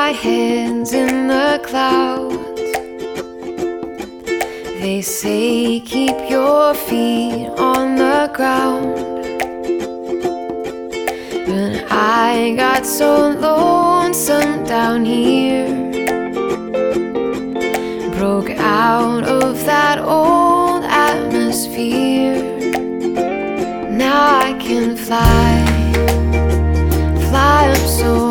my hands in the clouds. They say keep your feet on the ground, but I got so lonesome down here. Broke out of that old atmosphere. Now I can fly up so